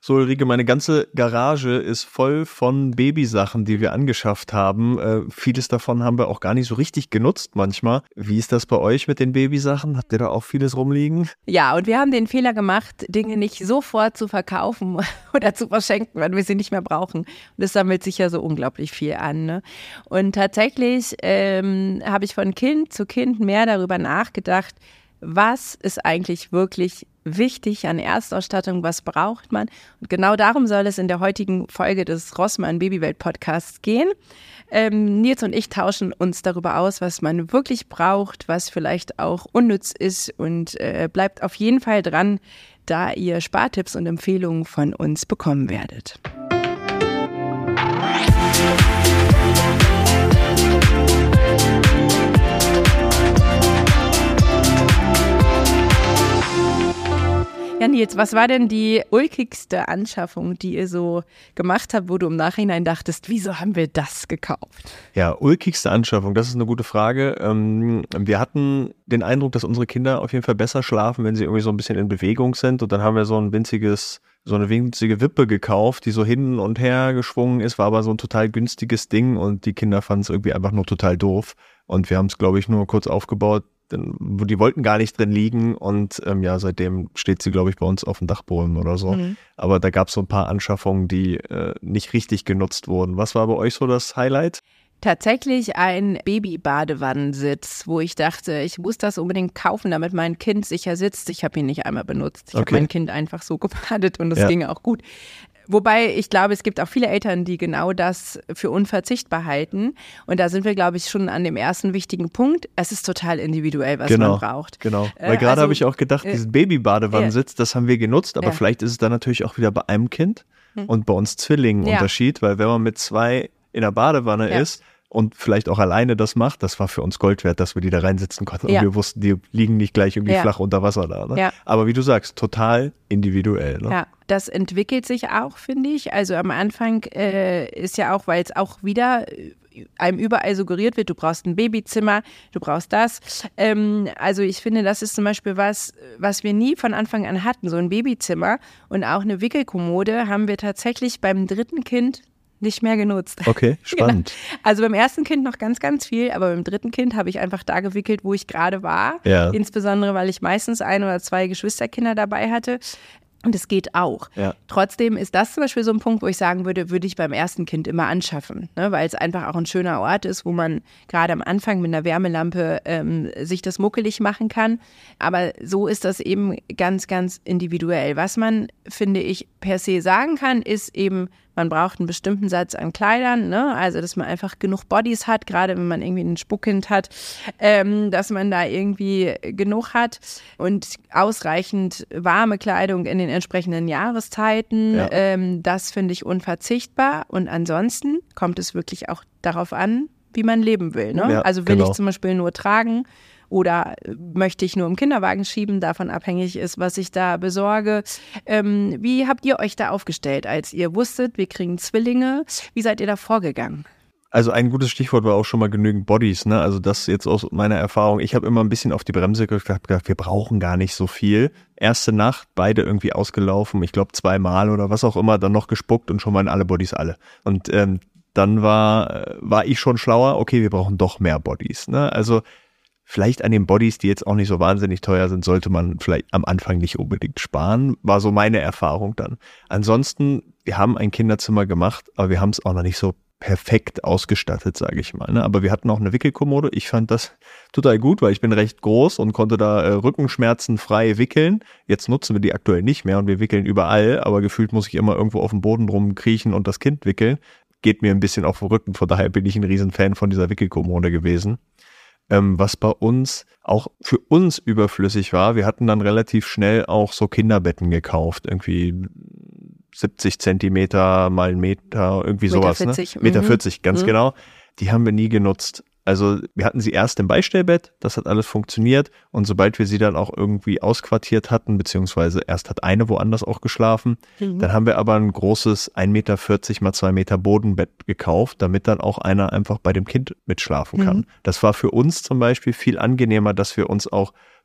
So, Ulrike, meine ganze Garage ist voll von Babysachen, die wir angeschafft haben. Vieles davon haben wir auch gar nicht so richtig genutzt manchmal. Wie ist das bei euch mit den Babysachen? Habt ihr da auch vieles rumliegen? Ja, und wir haben den Fehler gemacht, Dinge nicht sofort zu verkaufen oder zu verschenken, weil wir sie nicht mehr brauchen. Und das sammelt sich ja so unglaublich viel an. Ne? Und tatsächlich habe ich von Kind zu Kind mehr darüber nachgedacht, was ist eigentlich wirklich wichtig an Erstausstattung, was braucht man? Und genau darum soll es in der heutigen Folge des Rossmann Babywelt Podcasts gehen. Nils und ich tauschen uns darüber aus, was man wirklich braucht, was vielleicht auch unnütz ist und bleibt auf jeden Fall dran, da ihr Spartipps und Empfehlungen von uns bekommen werdet. Ja, Nils, was war denn die ulkigste Anschaffung, die ihr so gemacht habt, wo du im Nachhinein dachtest, wieso haben wir das gekauft? Ja, ulkigste Anschaffung, das ist eine gute Frage. Wir hatten den Eindruck, dass unsere Kinder auf jeden Fall besser schlafen, wenn sie irgendwie so ein bisschen in Bewegung sind. Und dann haben wir so eine winzige Wippe gekauft, die so hin und her geschwungen ist, war aber so ein total günstiges Ding und die Kinder fanden es irgendwie einfach nur total doof. Und wir haben es, glaube ich, nur kurz aufgebaut. Die wollten gar nicht drin liegen und seitdem steht sie, glaube ich, bei uns auf dem Dachboden oder so. Mhm. Aber da gab es so ein paar Anschaffungen, die nicht richtig genutzt wurden. Was war bei euch so das Highlight? Tatsächlich ein Baby-Badewannensitz, wo ich dachte, ich muss das unbedingt kaufen, damit mein Kind sicher sitzt. Ich habe ihn nicht einmal benutzt. Ich habe mein Kind einfach so gebadet und es ging auch gut. Wobei ich glaube, es gibt auch viele Eltern, die genau das für unverzichtbar halten. Und da sind wir, glaube ich, schon an dem ersten wichtigen Punkt. Es ist total individuell, was man braucht. Genau, weil gerade habe ich auch gedacht, diesen Baby-Badewannensitz, das haben wir genutzt. Aber vielleicht ist es dann natürlich auch wieder bei einem Kind und bei uns Zwillingen ein Unterschied. Weil wenn man mit 2 in der Badewanne ist und vielleicht auch alleine das macht, das war für uns Gold wert, dass wir die da reinsetzen konnten. Und wir wussten, die liegen nicht gleich irgendwie flach unter Wasser da. Ne? Ja. Aber wie du sagst, total individuell. Ne? Ja, das entwickelt sich auch, finde ich. Also am Anfang ist ja auch, weil es auch wieder einem überall suggeriert wird, du brauchst ein Babyzimmer, du brauchst das. Also ich finde, das ist zum Beispiel was wir nie von Anfang an hatten, so ein Babyzimmer. Und auch eine Wickelkommode haben wir tatsächlich beim 3. Kind nicht mehr genutzt. Okay, spannend. Genau. Also beim 1. Kind noch ganz, ganz viel, aber beim 3. Kind habe ich einfach da gewickelt, wo ich gerade war. Ja. Insbesondere, weil ich meistens 1 oder 2 Geschwisterkinder dabei hatte. Und es geht auch. Ja. Trotzdem ist das zum Beispiel so ein Punkt, wo ich sagen würde ich beim 1. Kind immer anschaffen, ne? Weil es einfach auch ein schöner Ort ist, wo man gerade am Anfang mit einer Wärmelampe sich das muckelig machen kann. Aber so ist das eben ganz, ganz individuell. Was man, finde ich, per se sagen kann, ist eben, man braucht einen bestimmten Satz an Kleidern, ne? Also dass man einfach genug Bodies hat, gerade wenn man irgendwie ein Spuckkind hat, dass man da irgendwie genug hat und ausreichend warme Kleidung in den entsprechenden Jahreszeiten. Ja. Das finde ich unverzichtbar und ansonsten kommt es wirklich auch darauf an, wie man leben will. Ne? Ja, also will ich zum Beispiel nur tragen oder möchte ich nur im Kinderwagen schieben, davon abhängig ist, was ich da besorge. Wie habt ihr euch da aufgestellt, als ihr wusstet, wir kriegen Zwillinge? Wie seid ihr da vorgegangen? Also ein gutes Stichwort war auch schon mal genügend Bodies, ne? Also das jetzt aus meiner Erfahrung. Ich habe immer ein bisschen auf die Bremse gedacht, wir brauchen gar nicht so viel. Erste Nacht, beide irgendwie ausgelaufen, ich glaube 2-mal oder was auch immer, dann noch gespuckt und schon mal in alle Bodies alle. Und dann war ich schon schlauer, okay, wir brauchen doch mehr Bodies, ne? Also vielleicht an den Bodies, die jetzt auch nicht so wahnsinnig teuer sind, sollte man vielleicht am Anfang nicht unbedingt sparen, war so meine Erfahrung dann. Ansonsten, wir haben ein Kinderzimmer gemacht, aber wir haben es auch noch nicht so perfekt ausgestattet, sage ich mal. Ne? Aber wir hatten auch eine Wickelkommode. Ich fand das total gut, weil ich bin recht groß und konnte da rückenschmerzenfrei wickeln. Jetzt nutzen wir die aktuell nicht mehr und wir wickeln überall, aber gefühlt muss ich immer irgendwo auf dem Boden rumkriechen und das Kind wickeln. Geht mir ein bisschen auf den Rücken, von daher bin ich ein Riesenfan von dieser Wickelkommode gewesen. Was bei uns auch für uns überflüssig war, wir hatten dann relativ schnell auch so Kinderbetten gekauft, irgendwie 70 Zentimeter mal 1 Meter, irgendwie sowas. 40. Ne? Meter 40, ganz genau. Die haben wir nie genutzt. Also wir hatten sie erst im Beistellbett, das hat alles funktioniert und sobald wir sie dann auch irgendwie ausquartiert hatten, beziehungsweise erst hat eine woanders auch geschlafen, dann haben wir aber ein großes 1,40 Meter mal 2 Meter Bodenbett gekauft, damit dann auch einer einfach bei dem Kind mitschlafen kann. Das war für uns zum Beispiel viel angenehmer, dass wir uns auch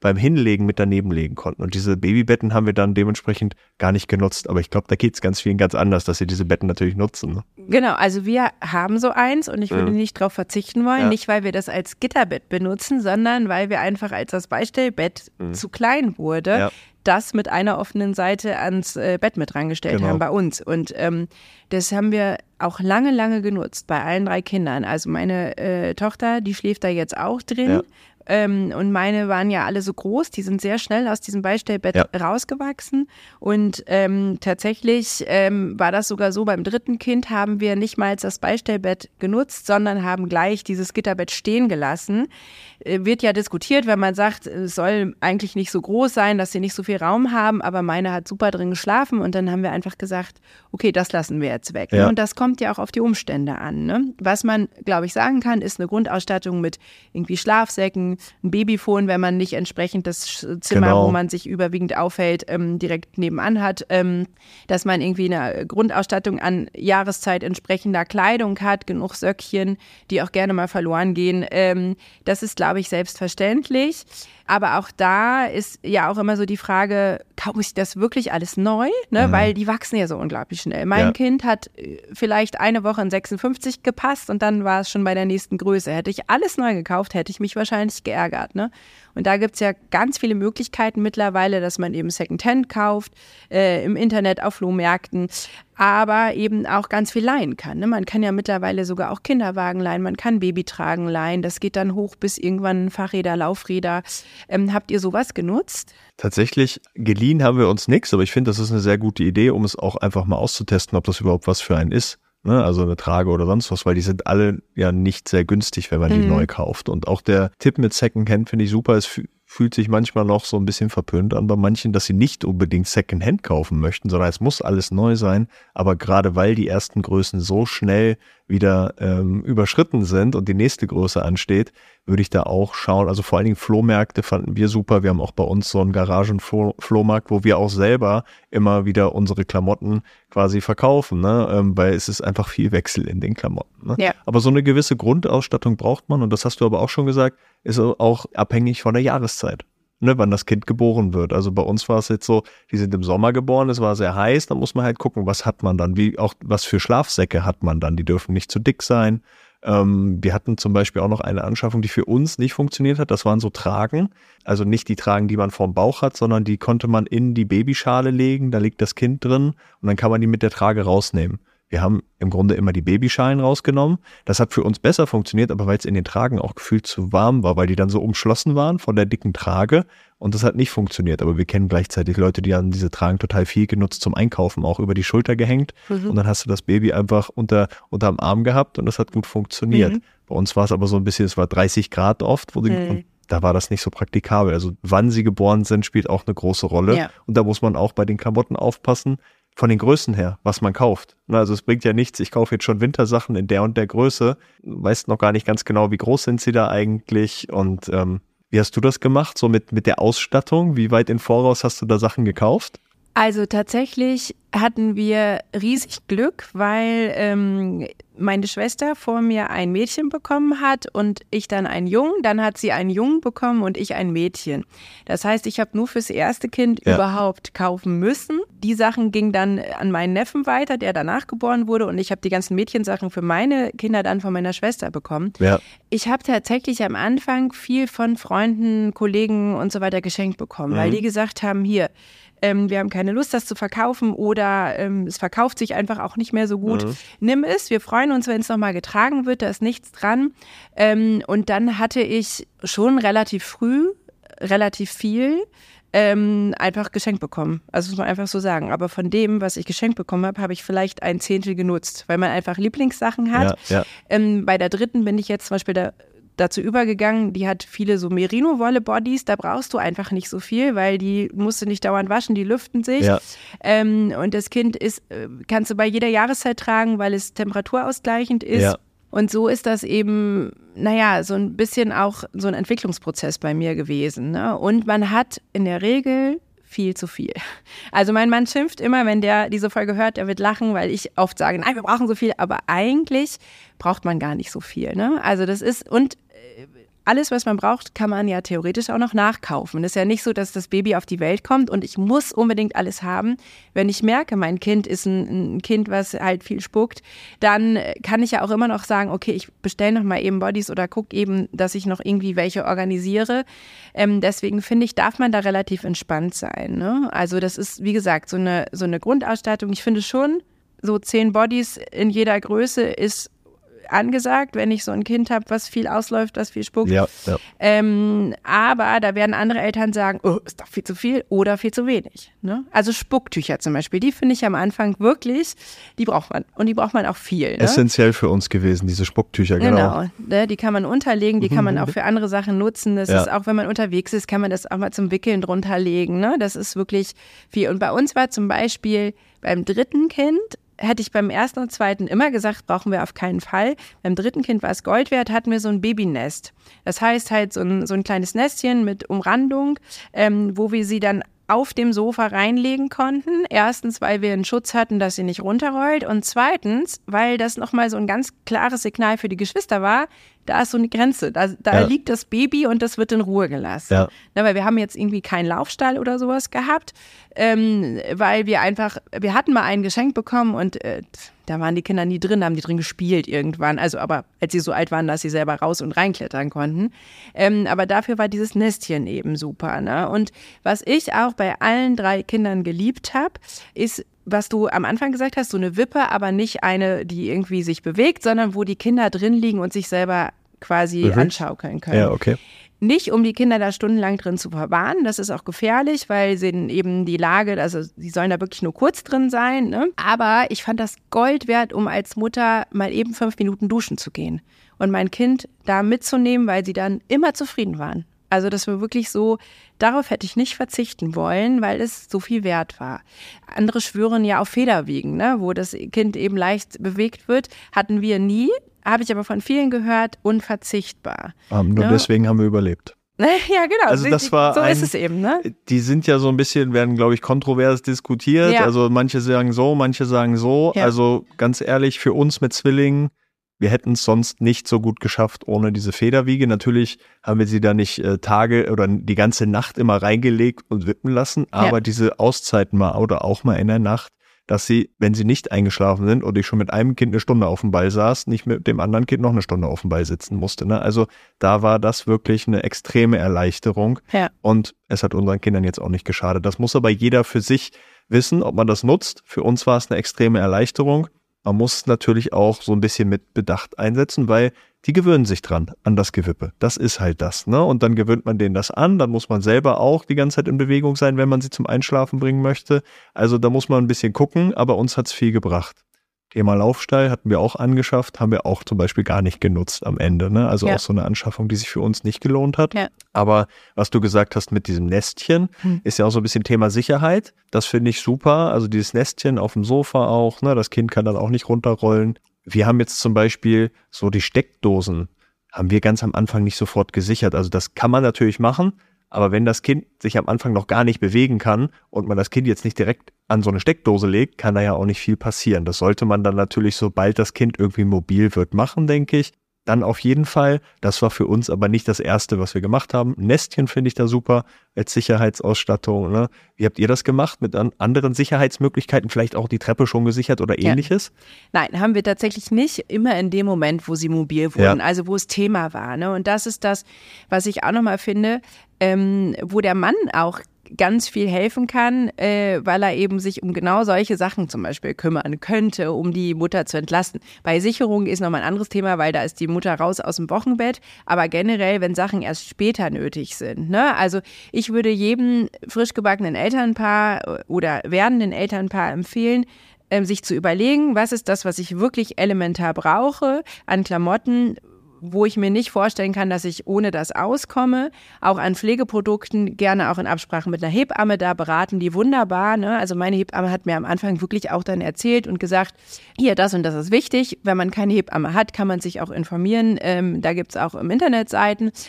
beim Hinlegen mit daneben legen konnten. Und diese Babybetten haben wir dann dementsprechend gar nicht genutzt. Aber ich glaube, da geht es ganz vielen ganz anders, dass sie diese Betten natürlich nutzen. Ne? Genau, also wir haben so eins und ich würde nicht darauf verzichten wollen, nicht weil wir das als Gitterbett benutzen, sondern weil wir einfach, als das Beistellbett zu klein wurde, das mit einer offenen Seite ans Bett mit rangestellt haben bei uns. Und das haben wir auch lange, lange genutzt bei allen 3 Kindern. Also meine Tochter, die schläft da jetzt auch drin. Ja. Und meine waren ja alle so groß, die sind sehr schnell aus diesem Beistellbett rausgewachsen. Und tatsächlich war das sogar so, beim 3. Kind haben wir nicht mal das Beistellbett genutzt, sondern haben gleich dieses Gitterbett stehen gelassen. Wird ja diskutiert, wenn man sagt, es soll eigentlich nicht so groß sein, dass sie nicht so viel Raum haben, aber meine hat super drin geschlafen und dann haben wir einfach gesagt, okay, das lassen wir jetzt weg. Ja. Und das kommt ja auch auf die Umstände an. Ne? Was man, glaube ich, sagen kann, ist eine Grundausstattung mit irgendwie Schlafsäcken, ein Babyphone, wenn man nicht entsprechend das Zimmer, wo man sich überwiegend aufhält, direkt nebenan hat, dass man irgendwie eine Grundausstattung an Jahreszeit entsprechender Kleidung hat, genug Söckchen, die auch gerne mal verloren gehen. Das ist, glaube ich, selbstverständlich. Aber auch da ist ja auch immer so die Frage, kaufe ich das wirklich alles neu? Ne? Weil die wachsen ja so unglaublich schnell. Mein Kind hat vielleicht eine Woche in 56 gepasst und dann war es schon bei der nächsten Größe. Hätte ich alles neu gekauft, hätte ich mich wahrscheinlich geärgert. Ne? Und da gibt es ja ganz viele Möglichkeiten mittlerweile, dass man eben Secondhand kauft, im Internet, auf Flohmärkten, aber eben auch ganz viel leihen kann. Ne? Man kann ja mittlerweile sogar auch Kinderwagen leihen, man kann Babytragen leihen, das geht dann hoch bis irgendwann Fahrräder, Laufräder. Habt ihr sowas genutzt? Tatsächlich, geliehen haben wir uns nichts, aber ich finde, das ist eine sehr gute Idee, um es auch einfach mal auszutesten, ob das überhaupt was für einen ist. Ne? Also eine Trage oder sonst was, weil die sind alle ja nicht sehr günstig, wenn man die neu kauft. Und auch der Tipp mit Secondhand finde ich super. Es fühlt sich manchmal noch so ein bisschen verpönt an bei manchen, dass sie nicht unbedingt Secondhand kaufen möchten, sondern es muss alles neu sein. Aber gerade weil die ersten Größen so schnell wieder überschritten sind und die nächste Größe ansteht, würde ich da auch schauen. Also vor allen Dingen Flohmärkte fanden wir super. Wir haben auch bei uns so einen Garagen-Flohmarkt, wo wir auch selber immer wieder unsere Klamotten quasi verkaufen, ne? Weil es ist einfach viel Wechsel in den Klamotten. Ne? Ja. Aber so eine gewisse Grundausstattung braucht man, und das hast du aber auch schon gesagt, ist auch abhängig von der Jahreszeit, ne, wann das Kind geboren wird. Also bei uns war es jetzt so, die sind im Sommer geboren, es war sehr heiß, da muss man halt gucken, was hat man dann, was für Schlafsäcke hat man dann, die dürfen nicht zu dick sein. Wir hatten zum Beispiel auch noch eine Anschaffung, die für uns nicht funktioniert hat, das waren so Tragen, also nicht die Tragen, die man vorm Bauch hat, sondern die konnte man in die Babyschale legen, da liegt das Kind drin und dann kann man die mit der Trage rausnehmen. Wir haben im Grunde immer die Babyschalen rausgenommen. Das hat für uns besser funktioniert, aber weil es in den Tragen auch gefühlt zu warm war, weil die dann so umschlossen waren von der dicken Trage und das hat nicht funktioniert. Aber wir kennen gleichzeitig Leute, die haben diese Tragen total viel genutzt zum Einkaufen, auch über die Schulter gehängt und dann hast du das Baby einfach unterm Arm gehabt und das hat gut funktioniert. Bei uns war es aber so ein bisschen, es war 30 Grad oft, und da war das nicht so praktikabel. Also wann sie geboren sind, spielt auch eine große Rolle. Ja. Und da muss man auch bei den Klamotten aufpassen, von den Größen her, was man kauft. Also es bringt ja nichts, ich kaufe jetzt schon Wintersachen in der und der Größe, weißt noch gar nicht ganz genau, wie groß sind sie da eigentlich und wie hast du das gemacht, so mit der Ausstattung? Wie weit im Voraus hast du da Sachen gekauft? Also tatsächlich hatten wir riesig Glück, weil meine Schwester vor mir ein Mädchen bekommen hat und ich dann einen Jungen. Dann hat sie einen Jungen bekommen und ich ein Mädchen. Das heißt, ich habe nur fürs erste Kind überhaupt kaufen müssen. Die Sachen gingen dann an meinen Neffen weiter, der danach geboren wurde, und ich habe die ganzen Mädchensachen für meine Kinder dann von meiner Schwester bekommen. Ja. Ich habe tatsächlich am Anfang viel von Freunden, Kollegen und so weiter geschenkt bekommen, weil die gesagt haben, hier, wir haben keine Lust, das zu verkaufen oder es verkauft sich einfach auch nicht mehr so gut. Nimm es, wir freuen uns, wenn es nochmal getragen wird, da ist nichts dran. Und dann hatte ich schon relativ früh relativ viel einfach geschenkt bekommen. Also muss man einfach so sagen. Aber von dem, was ich geschenkt bekommen habe, habe ich vielleicht ein Zehntel genutzt, weil man einfach Lieblingssachen hat. Ja, ja. Bei der dritten bin ich jetzt zum Beispiel dazu übergegangen, die hat viele so Merino-Wolle-Bodies, da brauchst du einfach nicht so viel, weil die musst du nicht dauernd waschen, die lüften sich. Ja. Und das Kind kannst du bei jeder Jahreszeit tragen, weil es temperaturausgleichend ist. Ja. Und so ist das eben, so ein bisschen auch so ein Entwicklungsprozess bei mir gewesen. Ne? Und man hat in der Regel viel zu viel. Also mein Mann schimpft immer, wenn der diese Folge hört, er wird lachen, weil ich oft sage, nein, wir brauchen so viel, aber eigentlich braucht man gar nicht so viel. Ne? Also das ist, und alles, was man braucht, kann man ja theoretisch auch noch nachkaufen. Es ist ja nicht so, dass das Baby auf die Welt kommt und ich muss unbedingt alles haben. Wenn ich merke, mein Kind ist ein Kind, was halt viel spuckt, dann kann ich ja auch immer noch sagen, okay, ich bestelle noch mal eben Bodies oder gucke eben, dass ich noch irgendwie welche organisiere. Deswegen finde ich, darf man da relativ entspannt sein. Ne? Also das ist, wie gesagt, so eine Grundausstattung. Ich finde schon, so 10 Bodies in jeder Größe ist angesagt, wenn ich so ein Kind habe, was viel ausläuft, was viel spuckt. Ja. Aber da werden andere Eltern sagen, oh, ist doch viel zu viel oder viel zu wenig. Ne? Also Spucktücher zum Beispiel, die finde ich am Anfang wirklich, die braucht man. Und die braucht man auch viel. Ne? Essentiell für uns gewesen, diese Spucktücher, genau. Ne, die kann man unterlegen, die kann man auch für andere Sachen nutzen. Das ist auch, wenn man unterwegs ist, kann man das auch mal zum Wickeln drunter legen. Ne? Das ist wirklich viel. Und bei uns war zum Beispiel beim 3. Kind, hätte ich beim 1. und 2. immer gesagt, brauchen wir auf keinen Fall. Beim 3. Kind war es Gold wert, hatten wir so ein Babynest. Das heißt halt so ein kleines Nestchen mit Umrandung, wo wir sie dann auf dem Sofa reinlegen konnten. Erstens, weil wir einen Schutz hatten, dass sie nicht runterrollt. Und zweitens, weil das nochmal so ein ganz klares Signal für die Geschwister war, da ist so eine Grenze. Da liegt das Baby und das wird in Ruhe gelassen. Ja. Na, weil wir haben jetzt irgendwie keinen Laufstall oder sowas gehabt, weil wir hatten mal einen geschenkt bekommen und da waren die Kinder nie drin, haben die drin gespielt irgendwann. Also aber als sie so alt waren, dass sie selber raus und reinklettern konnten. Aber dafür war dieses Nestchen eben super. Ne? Und was ich auch bei allen 3 Kindern geliebt habe, ist, was du am Anfang gesagt hast, so eine Wippe, aber nicht eine, die irgendwie sich bewegt, sondern wo die Kinder drin liegen und sich selber quasi anschaukeln können. Ja, okay. Nicht, um die Kinder da stundenlang drin zu verwahren, das ist auch gefährlich, weil sie eben die Lage, also sie sollen da wirklich nur kurz drin sein, ne? Aber ich fand das Gold wert, um als Mutter mal eben 5 Minuten duschen zu gehen und mein Kind da mitzunehmen, weil sie dann immer zufrieden waren. Also das war wirklich so, darauf hätte ich nicht verzichten wollen, weil es so viel wert war. Andere schwören ja auf Federwiegen, ne, wo das Kind eben leicht bewegt wird, hatten wir nie, habe ich aber von vielen gehört, unverzichtbar. Nur deswegen haben wir überlebt. Ja, genau. Also das war so ist es eben, ne? Die sind ja so ein bisschen, werden, glaube ich, kontrovers diskutiert. Ja. Also manche sagen so, manche sagen so. Ja. Also ganz ehrlich, für uns mit Zwillingen, wir hätten es sonst nicht so gut geschafft ohne diese Federwiege. Natürlich haben wir sie da nicht Tage oder die ganze Nacht immer reingelegt und wippen lassen, aber diese Auszeiten mal oder auch mal in der Nacht, dass sie, wenn sie nicht eingeschlafen sind und ich schon mit einem Kind 1 Stunde auf dem Ball saß, nicht mit dem anderen Kind noch 1 Stunde auf dem Ball sitzen musste. Ne? Also da war das wirklich eine extreme Erleichterung und es hat unseren Kindern jetzt auch nicht geschadet. Das muss aber jeder für sich wissen, ob man das nutzt. Für uns war es eine extreme Erleichterung. Man muss es natürlich auch so ein bisschen mit Bedacht einsetzen, weil die gewöhnen sich dran, an das Gewippe. Das ist halt das, ne? Und dann gewöhnt man denen das an, dann muss man selber auch die ganze Zeit in Bewegung sein, wenn man sie zum Einschlafen bringen möchte. Also da muss man ein bisschen gucken, aber uns hat's viel gebracht. Thema Laufstall hatten wir auch angeschafft, haben wir auch zum Beispiel gar nicht genutzt am Ende, ne? Also auch so eine Anschaffung, die sich für uns nicht gelohnt hat. Ja. Aber was du gesagt hast mit diesem Nestchen, ist ja auch so ein bisschen Thema Sicherheit. Das finde ich super. Also dieses Nestchen auf dem Sofa auch, ne? Das Kind kann dann auch nicht runterrollen. Wir haben jetzt zum Beispiel so die Steckdosen, haben wir ganz am Anfang nicht sofort gesichert. Also das kann man natürlich machen, aber wenn das Kind sich am Anfang noch gar nicht bewegen kann und man das Kind jetzt nicht direkt an so eine Steckdose legt, kann da ja auch nicht viel passieren. Das sollte man dann natürlich, sobald das Kind irgendwie mobil wird, machen, denke ich. Dann auf jeden Fall. Das war für uns aber nicht das Erste, was wir gemacht haben. Ein Nestchen finde ich da super als Sicherheitsausstattung. Ne? Wie habt ihr das gemacht mit anderen Sicherheitsmöglichkeiten? Vielleicht auch die Treppe schon gesichert oder Ähnliches? Nein, haben wir tatsächlich nicht. Immer in dem Moment, wo sie mobil wurden, also wo es Thema war. Ne? Und das ist das, was ich auch nochmal finde, wo der Mann auch ganz viel helfen kann, weil er eben sich um genau solche Sachen zum Beispiel kümmern könnte, um die Mutter zu entlasten. Bei Sicherung ist nochmal ein anderes Thema, weil da ist die Mutter raus aus dem Wochenbett, aber generell, wenn Sachen erst später nötig sind. Ne? Also ich würde jedem frisch gebackenen Elternpaar oder werdenden Elternpaar empfehlen, sich zu überlegen, was ist das, was ich wirklich elementar brauche an Klamotten, wo ich mir nicht vorstellen kann, dass ich ohne das auskomme. Auch an Pflegeprodukten, gerne auch in Absprache mit einer Hebamme, da beraten die wunderbar. Ne? Also meine Hebamme hat mir am Anfang wirklich auch dann erzählt und gesagt, hier, das und das ist wichtig. Wenn man keine Hebamme hat, kann man sich auch informieren. Da gibt's auch im Internet Seiten.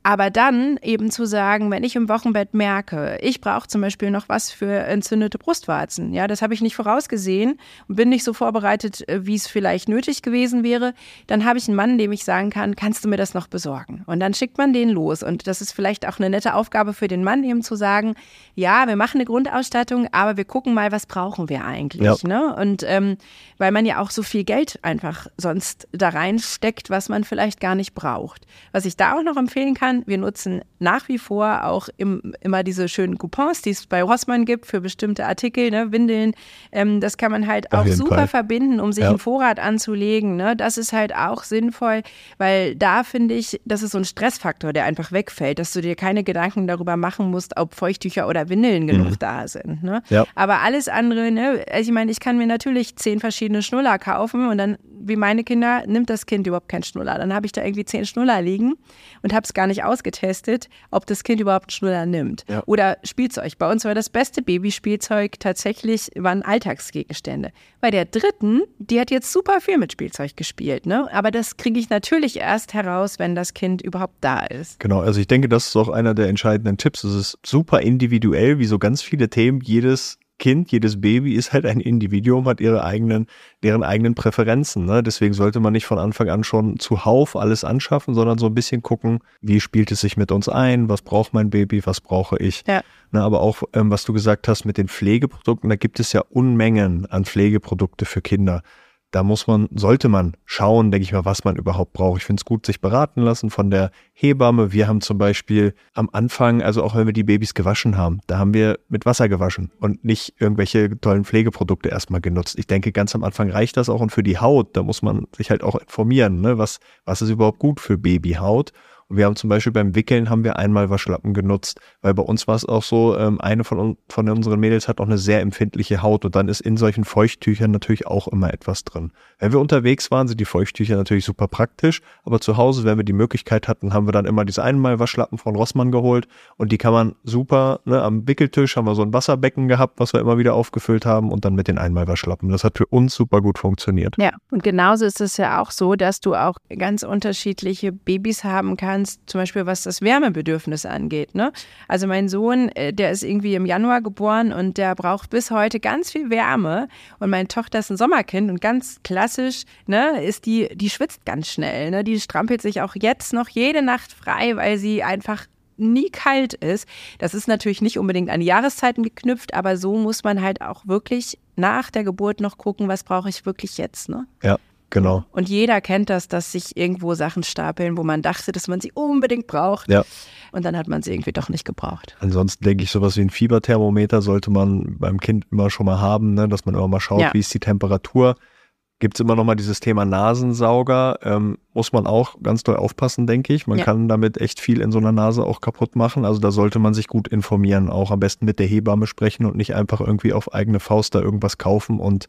Aber dann eben zu sagen, wenn ich im Wochenbett merke, ich brauche zum Beispiel noch was für entzündete Brustwarzen, ja, das habe ich nicht vorausgesehen und bin nicht so vorbereitet, wie es vielleicht nötig gewesen wäre, dann habe ich einen Mann, dem ich sagen kann, kannst du mir das noch besorgen? Und dann schickt man den los und das ist vielleicht auch eine nette Aufgabe für den Mann, eben zu sagen, ja, wir machen eine Grundausstattung, aber wir gucken mal, was brauchen wir eigentlich, ne? Und weil man ja auch so viel Geld einfach sonst da reinsteckt, was man vielleicht gar nicht braucht. Was ich da auch noch empfehlen kann, wir nutzen nach wie vor auch immer diese schönen Coupons, die es bei Rossmann gibt für bestimmte Artikel, ne, Windeln. Das kann man halt auch super verbinden, um sich einen Vorrat anzulegen. Ne? Das ist halt auch sinnvoll, weil da finde ich, das ist so ein Stressfaktor, der einfach wegfällt, dass du dir keine Gedanken darüber machen musst, ob Feuchttücher oder Windeln genug da sind. Ne? Ja. Aber alles andere, ne, also ich meine, ich kann mir natürlich 10 verschiedene Schnuller kaufen und dann, wie meine Kinder, nimmt das Kind überhaupt keinen Schnuller. Dann habe ich da irgendwie 10 Schnuller liegen und habe es gar nicht ausgetestet, ob das Kind überhaupt einen Schnuller nimmt. Ja. Oder Spielzeug. Bei uns war das beste Babyspielzeug tatsächlich, waren Alltagsgegenstände. Bei der dritten, die hat jetzt super viel mit Spielzeug gespielt, ne? Aber das kriege ich natürlich erst heraus, wenn das Kind überhaupt da ist. Genau, also ich denke, das ist auch einer der entscheidenden Tipps. Es ist super individuell, wie so ganz viele Themen. Jedes Kind, jedes Baby ist halt ein Individuum, hat deren eigenen Präferenzen. Ne? Deswegen sollte man nicht von Anfang an schon zuhauf alles anschaffen, sondern so ein bisschen gucken, wie spielt es sich mit uns ein, was braucht mein Baby, was brauche ich. Ja. Na, aber auch, was du gesagt hast mit den Pflegeprodukten, da gibt es ja Unmengen an Pflegeprodukte für Kinder. Da sollte man schauen, denke ich mal, was man überhaupt braucht. Ich finde es gut, sich beraten lassen von der Hebamme. Wir haben zum Beispiel am Anfang, also auch wenn wir die Babys gewaschen haben, da haben wir mit Wasser gewaschen und nicht irgendwelche tollen Pflegeprodukte erstmal genutzt. Ich denke, ganz am Anfang reicht das auch. Und für die Haut, da muss man sich halt auch informieren, ne? Was ist überhaupt gut für Babyhaut? Und wir haben zum Beispiel beim Wickeln haben wir Einmalwaschlappen genutzt, weil bei uns war es auch so, eine von unseren Mädels hat auch eine sehr empfindliche Haut und dann ist in solchen Feuchttüchern natürlich auch immer etwas drin. Wenn wir unterwegs waren, sind die Feuchttücher natürlich super praktisch, aber zu Hause, wenn wir die Möglichkeit hatten, haben wir dann immer diese Einmalwaschlappen von Rossmann geholt und die kann man super, ne, am Wickeltisch haben wir so ein Wasserbecken gehabt, was wir immer wieder aufgefüllt haben und dann mit den Einmalwaschlappen. Das hat für uns super gut funktioniert. Ja, und genauso ist es ja auch so, dass du auch ganz unterschiedliche Babys haben kannst, zum Beispiel was das Wärmebedürfnis angeht. Ne? Also mein Sohn, der ist irgendwie im Januar geboren und der braucht bis heute ganz viel Wärme. Und meine Tochter ist ein Sommerkind und ganz klassisch, ne, ist die schwitzt ganz schnell. Ne? Die strampelt sich auch jetzt noch jede Nacht frei, weil sie einfach nie kalt ist. Das ist natürlich nicht unbedingt an die Jahreszeiten geknüpft, aber so muss man halt auch wirklich nach der Geburt noch gucken, was brauche ich wirklich jetzt. Ne? Ja. Genau. Und jeder kennt das, dass sich irgendwo Sachen stapeln, wo man dachte, dass man sie unbedingt braucht. Ja. Und dann hat man sie irgendwie doch nicht gebraucht. Ansonsten denke ich, sowas wie ein Fieberthermometer sollte man beim Kind immer schon mal haben, ne? Dass man immer mal schaut, wie ist die Temperatur. Gibt es immer noch mal dieses Thema Nasensauger. Muss man auch ganz doll aufpassen, denke ich. Man kann damit echt viel in so einer Nase auch kaputt machen. Also da sollte man sich gut informieren. Auch am besten mit der Hebamme sprechen und nicht einfach irgendwie auf eigene Faust da irgendwas kaufen und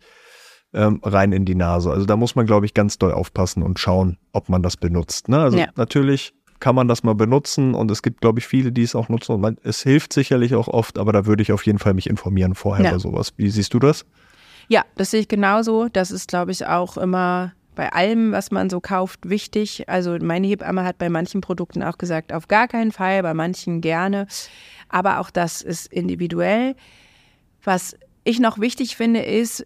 rein in die Nase. Also da muss man, glaube ich, ganz doll aufpassen und schauen, ob man das benutzt. Ne? Also natürlich kann man das mal benutzen und es gibt, glaube ich, viele, die es auch nutzen. Und es hilft sicherlich auch oft, aber da würde ich auf jeden Fall mich informieren vorher bei sowas. Wie siehst du das? Ja, das sehe ich genauso. Das ist, glaube ich, auch immer bei allem, was man so kauft, wichtig. Also meine Hebamme hat bei manchen Produkten auch gesagt, auf gar keinen Fall, bei manchen gerne. Aber auch das ist individuell. Was ich noch wichtig finde, ist,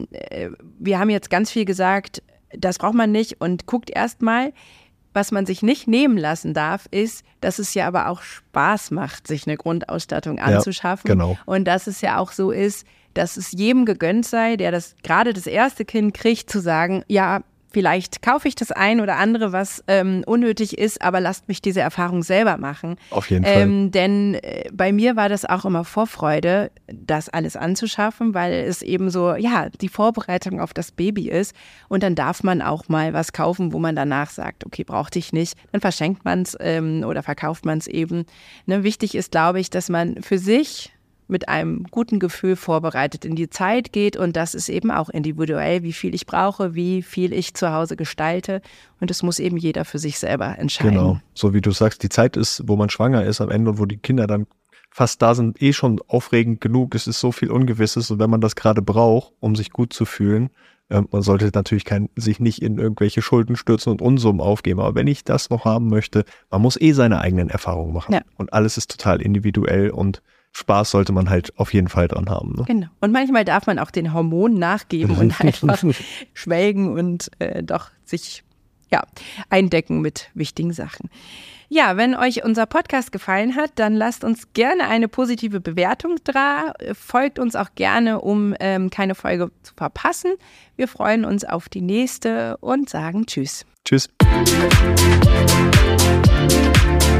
wir haben jetzt ganz viel gesagt, das braucht man nicht und guckt erst mal. Was man sich nicht nehmen lassen darf, ist, dass es ja aber auch Spaß macht, sich eine Grundausstattung anzuschaffen. Ja, genau. Und dass es ja auch so ist, dass es jedem gegönnt sei, der gerade das erste Kind kriegt, zu sagen, ja, vielleicht kaufe ich das ein oder andere, was unnötig ist, aber lasst mich diese Erfahrung selber machen. Auf jeden Fall. Denn bei mir war das auch immer Vorfreude, das alles anzuschaffen, weil es eben so, ja, die Vorbereitung auf das Baby ist. Und dann darf man auch mal was kaufen, wo man danach sagt, okay, brauchte ich nicht. Dann verschenkt man es oder verkauft man es eben. Ne, wichtig ist, glaube ich, dass man für sich mit einem guten Gefühl vorbereitet in die Zeit geht und das ist eben auch individuell, wie viel ich brauche, wie viel ich zu Hause gestalte und das muss eben jeder für sich selber entscheiden. Genau, so wie du sagst, die Zeit ist, wo man schwanger ist am Ende und wo die Kinder dann fast da sind, schon aufregend genug, es ist so viel Ungewisses und wenn man das gerade braucht, um sich gut zu fühlen, Man sollte natürlich sich nicht in irgendwelche Schulden stürzen und Unsummen aufgeben. Aber wenn ich das noch haben möchte, man muss seine eigenen Erfahrungen machen. Ja. Und alles ist total individuell und Spaß sollte man halt auf jeden Fall dran haben. Ne? Genau. Und manchmal darf man auch den Hormonen nachgeben und einfach schwelgen und doch sich eindecken mit wichtigen Sachen. Ja, wenn euch unser Podcast gefallen hat, dann lasst uns gerne eine positive Bewertung da. Folgt uns auch gerne, um keine Folge zu verpassen. Wir freuen uns auf die nächste und sagen Tschüss. Tschüss.